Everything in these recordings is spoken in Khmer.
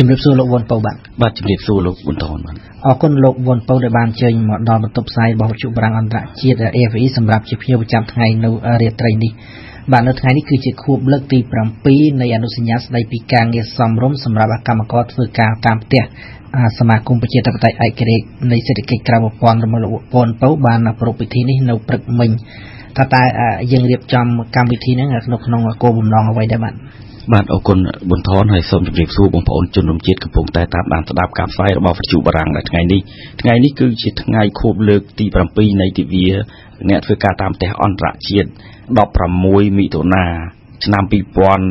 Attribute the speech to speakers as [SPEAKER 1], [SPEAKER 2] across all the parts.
[SPEAKER 1] ជំរាបសួរលោកវ៉ុនប៉ូបាទ
[SPEAKER 2] ជំរាបសួរលោកប៊ុនថនបាទ
[SPEAKER 1] អរគុណលោកវ៉ុនប៉ូដែលបានជើញមកដល់បន្ទប់ផ្សាយរបស់វិទ្យុបារាំងអន្តរជាតិ AFE សម្រាប់ជាភ្ញៀវប្រចាំថ្ងៃនៅរាត្រីនេះបាទនៅថ្ងៃនេះគឺជាខួបលើកទី 7 នៃអនុសញ្ញាស្តីពីការងារសមរម្យសម្រាប់កម្មករធ្វើការតាមផ្ទះសមាគមប្រជាធិបតេយ្យឯករាជ្យនៃសេដ្ឋកិច្ចក្រៅប្រព័ន្ធរបស់លោកវ៉ុនប៉ូបានប្រារព្ធពិធីនេះនៅព្រឹកមិញថាតើយើងរៀបចំកម្មវិធីហ្នឹងនៅក្នុងគោលបំណងអ្វីដែរ
[SPEAKER 2] បាទអរគុណប៊ុនថនហើយសូមជម្រាបសួរបងប្អូនជនរួមជាតិកំពុងតែតាមដានស្ដាប់ការផ្សាយរបស់វិទ្យុបារាំងនៅថ្ងៃនេះគឺជាថ្ងៃខួបលើកទី 7 នៃទិវាអ្នកធ្វើការតាមផ្ទះអន្តរជាតិ 16 មិថុនាឆ្នាំ 2011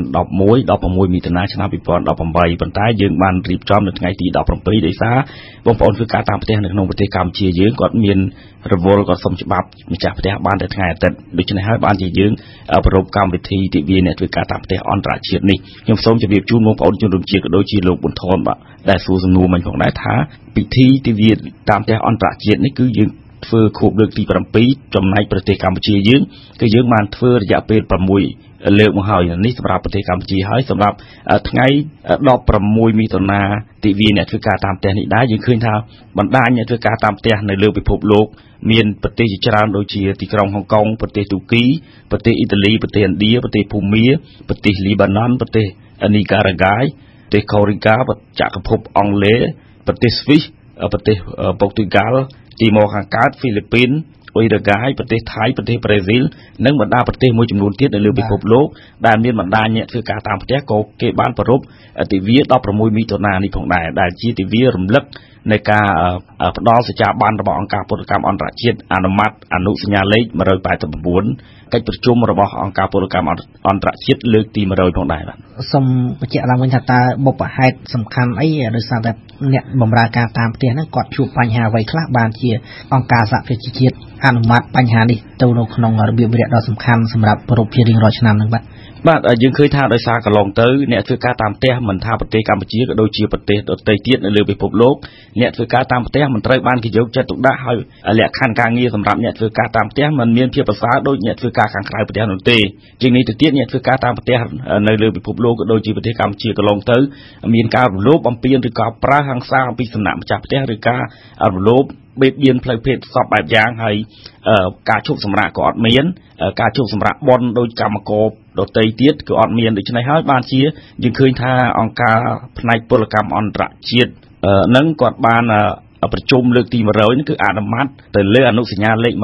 [SPEAKER 2] 16 មិថុនាឆ្នាំ 2018 ប៉ុន្តែយើងបានរៀបចំនៅថ្ងៃទី 17 ដោយសារបងប្អូនធ្វើការតាមផ្ទះនៅក្នុងប្រទេសកម្ពុជាយើងគាត់មានរវល់គាត់សុំច្បាប់ម្ចាស់ផ្ទះបានតែថ្ងៃអាទិត្យដូច្នេះហើយបានជាយើងប្រារព្ធកម្មវិធីទិវាអ្នកធ្វើការតាមផ្ទះអន្តរជាតិនេះខ្ញុំសូមជម្រាបជូនបងប្អូនជនរួមជាតិក៏ដូចជាលោកប៊ុនថនបាទដែលសួរសំណួរមិញផងដែរថាពិធីទិវាតាមផ្ទះអន្តរជាតិនេះគឺយើងធ្វើខួបលើកទី 7 ចំណែកប្រទេសកម្ពុជាយើងគឺយើងបានធ្វើរយៈពេល6លើកមកហើយនេះសម្រាប់ប្រទេសកម្ពុជាហើយសម្រាប់ថ្ងៃ 16 មិថុនាទិវាអ្នកធ្វើការតាមផ្ទះនេះដែរយើងឃើញថាបណ្ដាញអ្នកធ្វើការតាមផ្ទះនៅលើពិភពលោកមានប្រទេសជាច្រើនដូចជាទីក្រុងហុងកុងប្រទេសទូគីប្រទេសអ៊ីតាលីប្រទេសឥណ្ឌាប្រទេសភូមាប្រទេសលីបាណង់ប្រទេសនីការ៉ាហ្គាយប្រទេសកូរីកាចក្រភពអង់គ្លេសប្រទេសស្វីសប្រទេសប៉ូទុយហ្គាល់ទីម៉ូខាងកើតហ្វីលីពីនអ៊ុយរ៉ាហ្គាយប្រទេសថៃប្រទេសប្រេស៊ីលនិងបណ្ដាប្រទេសមួយចំនួនទៀតនៅលើពិភពលោកដែលមានបណ្ដាអ្នកធ្វើការតាមផ្ទះក៏គេបានប្រារព្ធទិវា 16 មិថុនានេះផងដែរដែលជាទិវារំលឹកនៃការផ្ដល់សច្ចាប័នរបស់អង្គការពលកម្មអន្តរជាតិអនុម័តអនុសញ្ញាលេខ 189 កិច្ចប្រជុំរបស់អង្គការពលកម្មអន្តរជាតិលើកទី 100 ផងដែរបាទ
[SPEAKER 1] សូមបញ្ជាក់ឡើងវិញថាតើបុព្វហេតុសំខាន់អីដោយសារតែអ្នកបម្រើការតាមផ្ទះហ្នឹងគាត់ជួបបញ្ហាអ្វីខ្លះបានជាអង្គការសហប្រជាជាតិអនុម័តបញ្ហានេះទៅនៅក្នុងរបៀបវិរៈដ៏សំខាន់សម្រាប់ប្រពៃរៀងរាល់ឆ្នាំហ្នឹង
[SPEAKER 2] បាទយើងឃើញថាដោយសារកន្លងទៅអ្នកធ្វើការតាមផ្ទះមិនថាប្រទេសកម្ពុជាក៏ដូចជាប្រទេសដទៃទៀតនៅលើពិភពលោកអ្នកធ្វើការតាមផ្ទះមិនត្រូវបានគេយកចិត្តទុកដាក់ហើយលក្ខខណ្ឌការងារសម្រាប់អ្នកធ្វើការតាមផ្ទះមិនមានភាពប្រសើរដូចអ្នកធ្វើការខាងក្រៅផ្ទះនោះទេជាងនេះទៅទៀតអ្នកធ្វើការតាមផ្ទះនៅលើពិភពលោកក៏ដូចជាប្រទេសកម្ពុជាកន្លងទៅមានការរំលោភបំពានឬក៏ប្រើហិង្សាអំពីសំណាក់ម្ចាស់ផ្ទះឬការរំលោភបៀតបៀនផ្លូវភេទសពបែបយ៉ាងហើយការជប់សម្រាកក៏អត់មានការជប់សម្រាកបន់ដោយកម្មករដទៃទៀតក៏អត់មានដូច្នេះហើយបានជាយើងឃើញថាអង្គការផ្នែកពលកម្មអន្តរជាតិនឹងគាត់បានប្រជុំលើកទី 100 នេះគឺអនុម័តទៅលើអនុសញ្ញាលេខ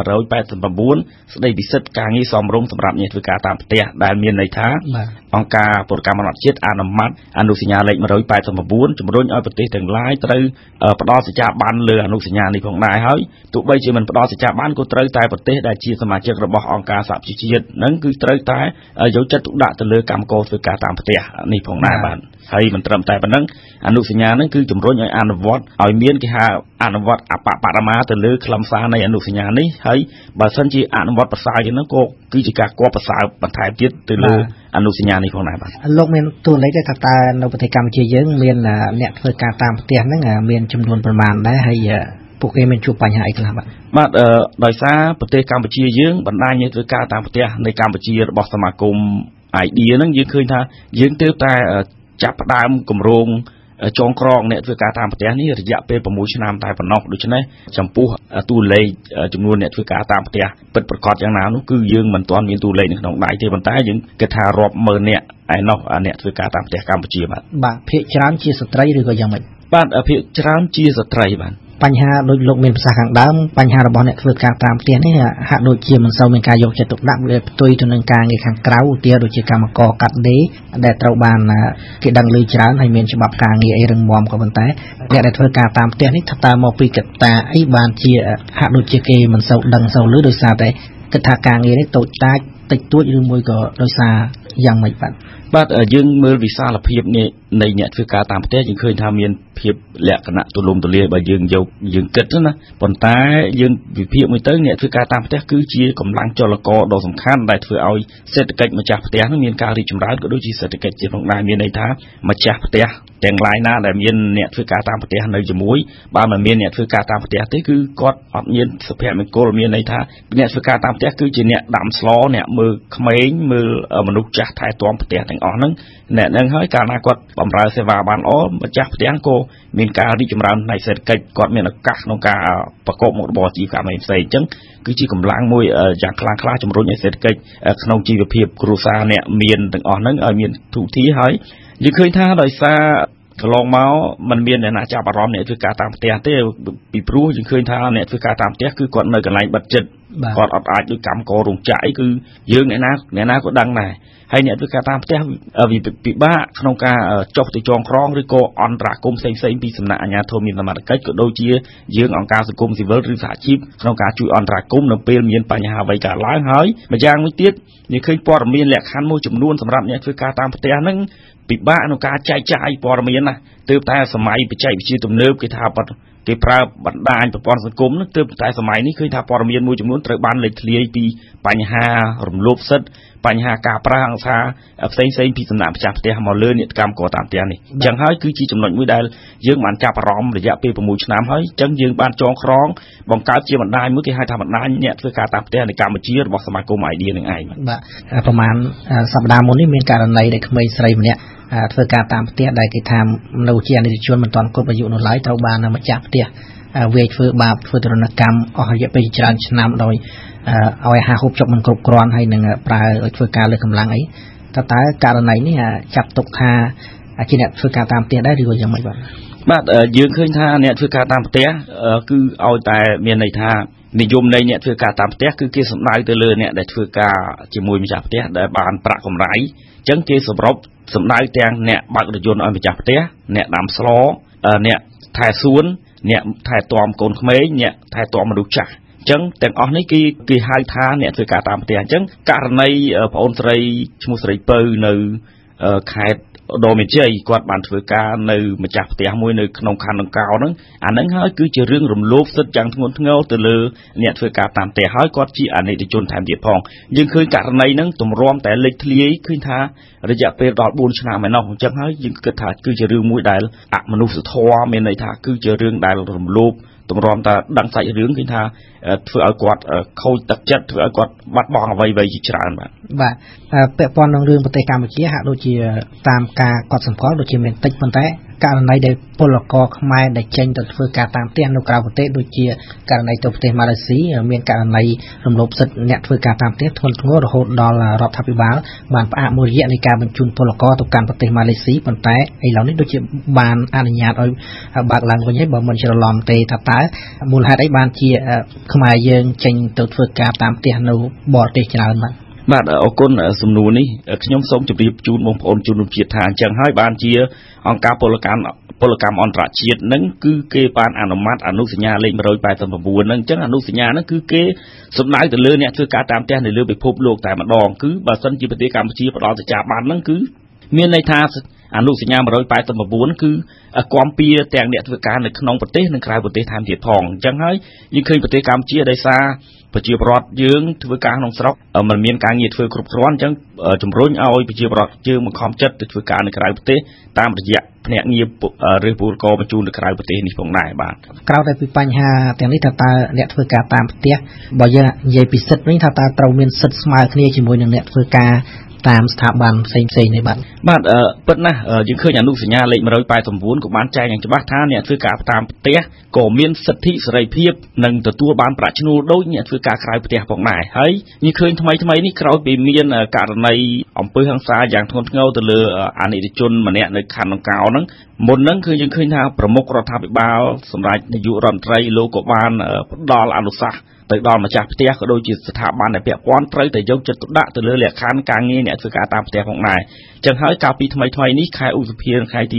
[SPEAKER 2] 189 ស្តីពីសិទ្ធិការងារសមរម្យសម្រាប់អ្នកធ្វើការតាមផ្ទះដែលមានន័យថាអង្គការពលកម្មអន្តរជាតិអនុម័តអនុសញ្ញាលេខ 189 ជំរុញឲ្យប្រទេសទាំងឡាយត្រូវផ្ដល់សច្ចាប័នលើអនុសញ្ញានេះផងដែរហើយទោះបីជាមិនផ្ដល់សច្ចាប័នក៏ត្រូវតែប្រទេសដែលជាសមាជិករបស់អង្គការសហប្រជាជាតិនឹងគឺត្រូវតែយកចិត្តទុកដាក់ទៅលើកម្មករធ្វើការតាមផ្ទះនេះផងដែរបាទហើយមិនត្រឹមតែប៉ុណ្ណឹងអនុសញ្ញានឹងគឺជំរុញឲ្យអនុវត្តឲ្យមានគេហៅអនុវត្តអបបរមាទៅលើខ្លឹមសារនៃអនុសញ្ញានេះហើយបើសិនជាអនុវត្តប្រសើរជាងនោះក៏គឺជាការគួរប្រសើរបន្ថែមទៀតទៅលើអនុសញ្ញានេះផងដែរបាទ
[SPEAKER 1] លោកមានតួលេខទេថាតើនៅប្រទេសកម្ពុជាយើងមានអ្នកធ្វើការតាមផ្ទះហ្នឹងមានចំនួនប្រមាណដែរហើយពួកគេមានជួបបញ្ហាអីខ្លះ
[SPEAKER 2] បាទដោយសារប្រទេសកម្ពុជាយើងបណ្ដាញអ្នកធ្វើការតាមផ្ទះនៃកម្ពុជារបស់សមាគម idea ហ្នឹងយើងឃើញថាយើងទើបតែចាប់ផ្ដើមគម្រោងចងក្រងអ្នកធ្វើការតាមផ្ទះនេះរយៈពេល 6 ឆ្នាំតែប៉ុណ្ណោះដូច្នេះចំពោះតួលេខចំនួនអ្នកធ្វើការតាមផ្ទះពិតប្រាកដយ៉ាងណានោះគឺយើងមិនទាន់មានតួលេខនៅក្នុងដៃទេប៉ុន្តែយើងគិតថារាប់ម៉ឺនអ្នកឯណោះអ្នកធ្វើការតាមផ្ទះកម្ពុជា
[SPEAKER 1] បាទភាគច្រើនជាស្ត្រីឬក៏យ៉ាងម៉េច
[SPEAKER 2] បាទភាគច្រើនជាស្ត្រីបាទ
[SPEAKER 1] បញ្ហាដូចលោកមានប្រសាសន៍ខាងដើមបញ្ហារបស់អ្នកធ្វើការតាមផ្ទះនេះហាក់ដូចជាមិនសូវមានការយកចិត្តទុកដាក់វាផ្ទុយទៅនឹងការងារខាងក្រៅឧទាហរណ៍ដូចជាកម្មករកាត់ដេរដែលត្រូវបានគេដឹងឮច្រើនហើយមានច្បាប់ការងារអីរឹងមាំក៏ប៉ុន្តែអ្នកដែលធ្វើការតាមផ្ទះនេះថាតើមកពីកត្តាអីបានជាហាក់ដូចជាគេមិនសូវដឹងសូវឮដោយសារតែគិតថាការងារនេះតូចតាចតិចតួចឬមួយក៏ដោយសារយ៉ាងម៉េច
[SPEAKER 2] បាទយើងមើលវិសាលភាពនៃអ្នកធ្វើការតាមផ្ទះយើងឃើញថាមានភាពលក្ខណៈទូលំទូលាយបើយើងគិតណាប៉ុន្តែយើងវិភាគមួយទៅអ្នកធ្វើការតាមផ្ទះគឺជាកម្លាំងចលករដ៏សំខាន់ដែលធ្វើឲ្យសេដ្ឋកិច្ចម្ចាស់ផ្ទះនឹងមានការរីកចម្រើនក៏ដូចជាសេដ្ឋកិច្ចជាផងដែរមានន័យថាម្ចាស់ផ្ទះទាំងឡាយណាដែលមានអ្នកធ្វើការតាមផ្ទះនៅជាមួយបើមិនមានអ្នកធ្វើការតាមផ្ទះទេគឺគាត់អត់មានសុភមង្គលមានន័យថាអ្នកធ្វើការតាមផ្ទះគឺជាអ្នកដាំស្លអ្នកមើលក្មេងមើលមនុស្សចាះថែទាំផ្ទះទាំងអស់ហ្នឹងអ្នកនឹងហើយកាលណាគាត់បម្រើសេវាបានល្អម្ចាស់ផ្ទះក៏មានការរីកចម្រើនផ្នែកសេដ្ឋកិច្ចគាត់មានឱកាសក្នុងការប្រកបមុខរបរអាជីវកម្មផ្សេងអញ្ចឹងគឺជាកម្លាំងមួយយ៉ាងខ្លាំងក្លាជំរុញឲ្យសេដ្ឋកិច្ចក្នុងជីវភាពគ្រួសារអ្នកមានទាំងអស់ហ្នឹងឲ្យមានទូធីហើយយើងឃើញថាដោយសារកន្លងមកมันមានអ្នកណាចាប់អារម្មណ៍អ្នកធ្វើការតាមផ្ទះទេពីព្រោះយើងឃើញថាអ្នកធ្វើការតាមផ្ទះគឺគាត់នៅកន្លែងបិទជិតគាត់អត់អាចដូចកម្មកររោងចក្រអីគឺយើងអ្នកណាក៏ដឹងដែរហើយអ្នកធ្វើការតាមផ្ទះវាពិបាកក្នុងការចុះទៅចងក្រងឬក៏អន្តរាគមន៍ផ្សេងពីសំណាក់អាជ្ញាធរមានសមត្ថកិច្ចក៏ដូចជាយើងអង្គការសង្គមស៊ីវិលឬសហជីពក្នុងការជួយអន្តរាគមន៍នៅពេលមានបញ្ហាអ្វីកើតឡើងហើយម្យ៉ាងមួយទៀតយើងឃើញព័ត៌មានលក្ខខណ្ឌមួយចំនួនសម្រាប់អ្នកធ្វើការតាមផ្ទះហ្នឹងពិបាកក្នុងការចែកចាយព័ត៌មានណាទើបតែសម័យបច្ចេកវិទ្យាទំនើបគេថាគេប្រើបណ្ដាញប្រព័ន្ធសង្គមនោះទើបតែសម័យនេះឃើញថាព័ត៌មានមួយចំនួនត្រូវបានលេចធ្លាយពីបញ្ហារំលោភសិទ្ធិបញ្ហាការប្រើអង្សារផ្សេងពីសំណាក់ម្ចាស់ផ្ទះមកលើអ្នកកម្មករតាមផ្ទះនេះអញ្ចឹងហើយគឺជាចំណុចមួយដែលយើងបានចាប់អារម្មណ៍រយៈពេល6ឆ្នាំហើយអញ្ចឹងយើងបានចងក្រងបង្កើតជាបណ្ដាញមួយគេហៅថាបណ្ដាញអ្នកធ្វើការតាមផ្ទះនៅកម្ពុជារបស់សមាគម idea នឹងឯង
[SPEAKER 1] បាទប្រហែលសប្តាហ៍មុននេះមានករណីដែលក្មេងស្រីម្នាក់ធ្វើការតាមផ្ទះដែលគេថានៅជាអនិច្ចជនមិនទាន់គ្រប់អាយុនៅឡើយត្រូវបានម្ចាស់ផ្ទះវាយធ្វើបាបធ្វើទរណកម្មអស់រយៈពេលច្រើនឆ្នាំដោយឲ្យអាហារហូបចុកមិនគ្រប់គ្រាន់ហើយនឹងប្រើឲ្យធ្វើការលើកម្លាំងអីតើករណីនេះចាត់ទុកថាជាអ្នកធ្វើការតាមផ្ទះដែរឬក៏យ៉ាងម៉េច
[SPEAKER 2] បាទយើងឃើញថាអ្នកធ្វើការតាមផ្ទះគឺឲ្យតែមានន័យថានិយមនៃអ្នកធ្វើការតាមផ្ទះគឺគេសំដៅទៅលើអ្នកដែលធ្វើការជាមួយម្ចាស់ផ្ទះដែលបានប្រាក់កម្រៃអញ្ចឹងគេសម្របសម្ដៅទាំងអ្នកបើករថយន្តឲ្យម្ចាស់ផ្ទះអ្នកដាំស្លអ្នកថែសួនអ្នកថែទាំកូនក្មេងអ្នកថែទាំមនុស្សចាស់អញ្ចឹងទាំងអស់នេះគេហៅថាអ្នកធ្វើការតាមផ្ទះអញ្ចឹងករណីប្អូនស្រីឈ្មោះស្រីពៅនៅខេត្តឧត្តរមានជ័យគាត់បានធ្វើការនៅម្ចាស់ផ្ទះមួយនៅក្នុងខណ្ឌដង្កោហ្នឹងអាហ្នឹងហើយគឺជារឿងរំលោភសិទ្ធិយ៉ាងធ្ងន់ធ្ងរទៅលើអ្នកធ្វើការតាមផ្ទះហើយគាត់ជាអនិច្ចជនថែមទៀតផងយើងឃើញករណីហ្នឹងទម្រាំតែលេចធ្លាយឃើញថារយៈពេលដល់4ឆ្នាំឯណោះអញ្ចឹងហើយយើងគិតថាគឺជារឿងមួយដែលអមនុស្សធម៌មានន័យថាគឺជារឿងដែលរំលោភទម្រាំតែដឹងសាច់រឿងឃើញថាធ្វើឲ្យគាត់ខូចទឹកចិត្តធ្វើឲ្យគាត់បាត់បង់អ្វីៗជាច្រើនបាទ
[SPEAKER 1] ពាក់ព័ន្ធនឹងរឿងប្រទេសកម្ពុជាហាក់ដូចជាតាមការកត់សម្គាល់ដូចជាមានតិចប៉ុន្តែករណីដែលពលករខ្មែរដែលចេញទៅធ្វើការតាមផ្ទះនៅក្រៅប្រទេសដូចជាករណីទៅប្រទេសម៉ាឡេស៊ីមានករណីរំលោភសិទ្ធិអ្នកធ្វើការតាមផ្ទះធ្ងន់ធ្ងររហូតដល់រដ្ឋាភិបាលបានផ្អាកមួយរយៈនៃការបញ្ជូនពលករទៅកាន់ប្រទេសម៉ាឡេស៊ីប៉ុន្តែឥឡូវនេះដូចជាបានអនុញ្ញាតឲ្យបើកឡើងវិញហើយបើមិនច្រឡំទេថាតើមូលហេតុអីបានជាខ្មែរយើងចេញទៅធ្វើការតាមផ្ទះនៅបរទេសច្រើន
[SPEAKER 2] បាទអរគុណសំណួរនេះខ្ញុំសូមជម្រាបជូនបងប្អូនជនរួមជាតិថាអញ្ចឹងហើយបានជាអង្គការពលកម្មអន្តរជាតិនឹងគឺគេបានអនុម័តអនុសញ្ញាលេខ189ហ្នឹងអញ្ចឹងអនុសញ្ញាហ្នឹងគឺគេសំដៅទៅលើអ្នកធ្វើការតាមផ្ទះនៅលើពិភពលោកតែម្ដងគឺបើសិនជាប្រទេសកម្ពុជាផ្ដល់សច្ចាប័នហ្នឹងគឺមានន័យថាអនុសញ្ញា189គឺគាំពៀទាំងអ្នកធ្វើការនៅក្នុងប្រទេសនិងក្រៅប្រទេសថែមទៀតផងអញ្ចឹងហើយយើងឃើញប្រទេសកម្ពុជាដោយសារប្រជាពលរដ្ឋយើងធ្វើការក្នុងស្រុកមិនមានការងារធ្វើគ្រប់គ្រាន់អញ្ចឹងជំរុញឲ្យប្រជាពលរដ្ឋយើងបង្ខំចិត្តទៅធ្វើការនៅក្រៅប្រទេសតាមរយៈភ្នាក់ងារឬពលករបញ្ជូនទៅក្រៅប្រទេសនេះផងដែរបាទ
[SPEAKER 1] ក្រៅតែពីបញ្ហាទាំងនេះថាតើអ្នកធ្វើការតាមផ្ទះបើយើងនិយាយពីសិទ្ធិវិញថាតើត្រូវមានសិទ្ធិស្មើគ្នាជាមួយនឹងអ្នកធ្វើការតាមស្ថាប័នផ្សេងនេះបាទ
[SPEAKER 2] ពិតណាស់យើងឃើញអនុសញ្ញាលេខ189ក៏បានចែងយ៉ាងច្បាស់ថាអ្នកធ្វើការតាមផ្ទះក៏មានសិទ្ធិសេរីភាពនិងទទួលបានប្រាក់ឈ្នួលដូចអ្នកធ្វើការក្រៅផ្ទះផងដែរហើយយើងឃើញថ្មីនេះក្រោយពីមានករណីអំពើហិង្សាយ៉ាងធ្ងន់ធ្ងរទៅលើអនិច្ចជនម្នាក់នៅខណ្ឌដង្កោហ្នឹងមុនហ្នឹងគឺយើងឃើញថាប្រមុខរដ្ឋាភិបាលសម្រាប់នាយករដ្ឋមន្ត្រីលោកក៏បានផ្ដល់អនុសាសន៍ទៅដល់ម្ចាស់ផ្ទះក៏ដូចជាស្ថាប័នដែលពាក់ព័ន្ធត្រូវតែយកចិត្តទុកដាក់ទៅលើលក្ខខណ្ឌការងារអ្នកធ្វើការតាមផ្ទះផងដែរអញ្ចឹងហើយកាលពីថ្មីនេះខែឧសភាខែទី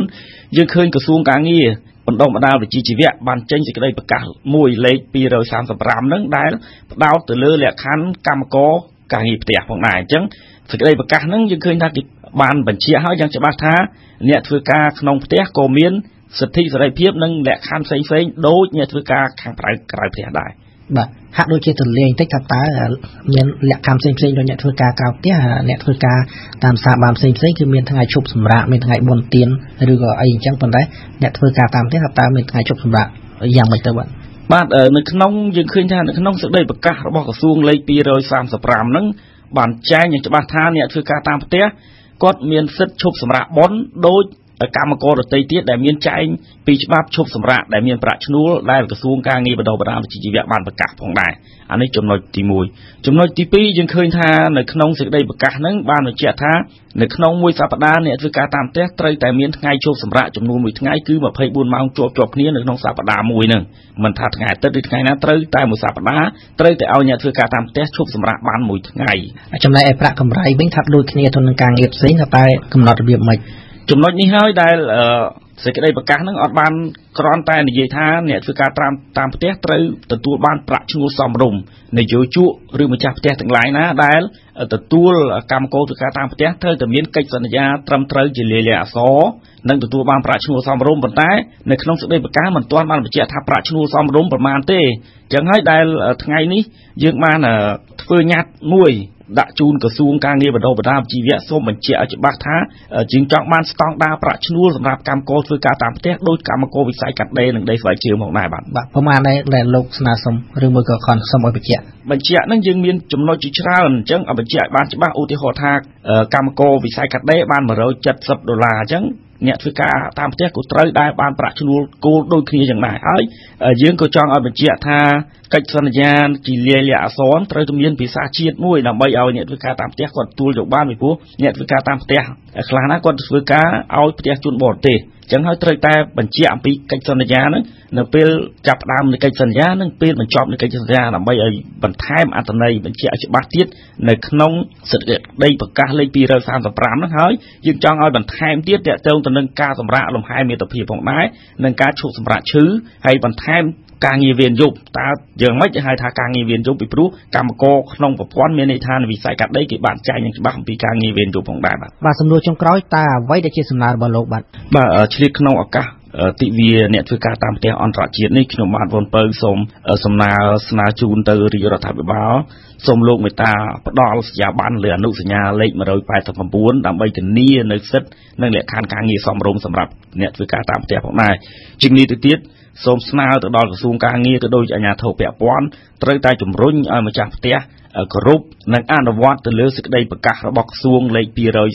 [SPEAKER 2] 29យើងឃើញក្រសួងការងារបណ្ដុំបណ្ដាលវិជ្ជាជីវៈបានចេញសេចក្តីប្រកាសមួយលេខ235ហ្នឹងដែលផ្ដោតទៅលើលក្ខខណ្ឌកម្មករការងារផ្ទះផងដែរអញ្ចឹងសេចក្តីប្រកាសហ្នឹងយើងឃើញថាគេបានបញ្ជាក់ឲ្យយ៉ាងច្បាស់ថាអ្នកធ្វើការក្នុងផ្ទះក៏មានសិទ្ធិសេរីភាពនិងលក្ខខណ្ឌផ្សេងដូចអ្នកធ្វើការខាងក្រៅផ្ទះដែរ
[SPEAKER 1] បាទហាក់ដូចជាទលេងតិចថាតើមានលក្ខខណ្ឌផ្សេងដូចអ្នកធ្វើការក្រៅផ្ទះអ្នកធ្វើការតាមស្ថាប័នផ្សេងគឺមានថ្ងៃឈប់សម្រាកមានថ្ងៃបុណ្យទានឬក៏អីអញ្ចឹងប៉ុន្តែអ្នកធ្វើការតាមផ្ទះតើមានថ្ងៃឈប់សម្រាកយ៉ាងម៉េចទៅបាទ
[SPEAKER 2] នៅក្នុងយើងឃើញថានៅក្នុងសេចក្តីប្រកាសរបស់ក្រសួងលេខ235ហ្នឹងបានចែងយ៉ាងច្បាស់ថាអ្នកធ្វើការតាមផ្ទះគាត់មានសិទ្ធិឈប់សម្រាកបន់ដោយកម្មករដទៃទៀតដែលមានចែងពីច្បាប់ឈប់សម្រាកដែលមានប្រាក់ឈ្នួលដែលក្រសួងការងារបណ្ដុះបណ្ដាលវិជ្ជាជីវៈបានប្រកាសផងដែរអានេះចំណុចទី1ចំណុចទី2យើងឃើញថានៅក្នុងសេចក្តីប្រកាសហ្នឹងបានបញ្ជាក់ថានៅក្នុងមួយសប្តាហ៍អ្នកធ្វើការតាមផ្ទះត្រូវតែមានថ្ងៃឈប់សម្រាកចំនួន1ថ្ងៃគឺ24ម៉ោងជាប់គ្នានៅក្នុងសប្តាហ៍មួយហ្នឹងមិនថាថ្ងៃអាទិត្យឬថ្ងៃណាត្រូវតែមួយសប្តាហ៍ត្រូវតែឲ្យអ្នកធ្វើការតាមផ្ទះឈប់សម្រាកបាន1ថ្ងៃ
[SPEAKER 1] ចំណែកឯប្រាក់កម្រៃវិញថាដូចគ្នាទៅនឹងការងារផ្សេងតែកំណត់របៀបមិន
[SPEAKER 2] ចំណុចនេះហើយដែលសេចក្តីប្រកាសហ្នឹងអត់បានគ្រាន់តែនិយាយថាអ្នកធ្វើការតាមផ្ទះត្រូវទទួលបានប្រាក់ឈ្នួលសមរម្យនយោជកឬម្ចាស់ផ្ទះទាំងឡាយណាដែលទទួលកម្មករធ្វើការតាមផ្ទះត្រូវតែមានកិច្ចសន្យាត្រឹមត្រូវជាលាយលក្ខណ៍អក្សរនិងទទួលបានប្រាក់ឈ្នួលសមរម្យប៉ុន្តែនៅក្នុងសេចក្តីប្រកាសមិនទាន់បានបញ្ជាក់ថាប្រាក់ឈ្នួលសមរម្យប្រមាណទេអញ្ចឹងហើយដែលថ្ងៃនេះយើងបានធ្វើញត្តិមួយដាក់ជូនក្រសួងការងារបណ្ដុះបណ្ដាលវិជ្ជាជីវៈសូមបញ្ជាក់ឲ្យច្បាស់ថាជាងចង់បានស្តង់ដារប្រាក់ឈ្នួលសម្រាប់កម្មករធ្វើការតាមផ្ទះដោយកម្មករវិស័យកាត់ដេរនិងដីស្បែកជើងមកដែរបាទ
[SPEAKER 1] ប្រហែលដែលលោកស្នើសុំឬមួយក៏ខនសុំឲ្យបញ្ជាក់
[SPEAKER 2] ហ្នឹងយើងមានចំណុចជាច្រើនអញ្ចឹងឲ្យបញ្ជាក់បានច្បាស់ឧទាហរណ៍ថាកម្មករវិស័យកាត់ដេរបាន$170អញ្ចឹងអ្នកធ្វើការតាមផ្ទះក៏ត្រូវដែរបានប្រាក់ឈ្នួលគោលដូចគ្នាយ៉ាងដែរហើយយើងក៏ចង់ឲ្យបញ្ជាក់ថាកិច្ចសន្យាជាលាយលក្ខណ៍អក្សរត្រូវតែមានភាសាជាតិមួយដើម្បីឲ្យអ្នកធ្វើការតាមផ្ទះគាត់ទទួលយកបានពីព្រោះអ្នកធ្វើការតាមផ្ទះខ្លះណាគាត់ធ្វើការឲ្យផ្ទះជនបរទេសអញ្ចឹងហើយត្រូវតែបញ្ជាក់អំពីកិច្ចសន្យាហ្នឹងនៅពេលចាប់ផ្ដើមនៃកិច្ចសន្យានិងពេលបញ្ចប់នៃកិច្ចសន្យាដើម្បីឲ្យបន្ថែមអត្ថន័យបញ្ជាក់ច្បាស់ទៀតនៅក្នុងសេចក្តីប្រកាសលេខ235ហ្នឹងហើយយើងចង់ឲ្យបន្ថែមទៀតទាក់ទងទៅនឹងការសម្រាកលំហែមាតុភាពផងដែរនិងការឈប់សម្រាកឈឺហើយបន្ថែមការងារវេនយប់តើយើងមិនហៅថាការងារវេនយប់ពីព្រោះកម្មករក្នុងប្រព័ន្ធមានន័យថាវិស័យកាត់ដេរគេបានចែងយ៉ាងច្បាស់អំពីការងារវេនយប់ផងដែរ
[SPEAKER 1] បាទសំណួរចុងក្រោយតើអ្វីដែលជាសំណើរបស់លោកបាទ
[SPEAKER 2] ឆ្លៀតក្នុងឱកាសទិវាអ្នកធ្វើការតាមផ្ទះអន្តរជាតិនេះខ្ញុំបាទវ៉ុនពៅសូមសំណើស្នើជូនទៅរាជរដ្ឋាភិបាលសូមលោកមេត្តាផ្ដល់សញ្ញាប័ណ្ណលើអនុសញ្ញាលេខ189ដើម្បីធានានៅសិទ្ធិនិងលក្ខខណ្ឌការងារសមរម្យសម្រាប់អ្នកធ្វើការតាមផ្ទះផងដែរជាងនេះទៅទៀតសូមស្នើទៅដល់ក្រសួងការងារក៏ដូចអាជ្ញាធរពាក់ព័ន្ធត្រូវតែជំរុញឲ្យម្ចាស់ផ្ទះគោរពនិងអនុវត្តទៅលើសេចក្តីប្រកាសរបស់ក្រសួងលេខ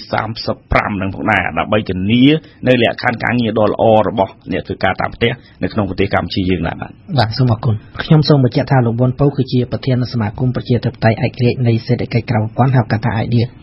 [SPEAKER 2] 235នឹងផងដែរដើម្បីធានានៅលក្ខខណ្ឌការងារដ៏ល្អរបស់អ្នកធ្វើការតាមផ្ទះនៅក្នុងប្រទេសកម្ពុជាយើងដែរ
[SPEAKER 1] បាទសូមអរគុណខ្ញុំសូមបញ្ជាក់ថាលោកវ៉ុនពៅគឺជាប្រធានសមាគមប្រជាធិបតេយ្យឯករាជ្យនៃសេដ្ឋកិច្ចក្រៅប្រព័ន្ធហៅកាត់ថា IDEA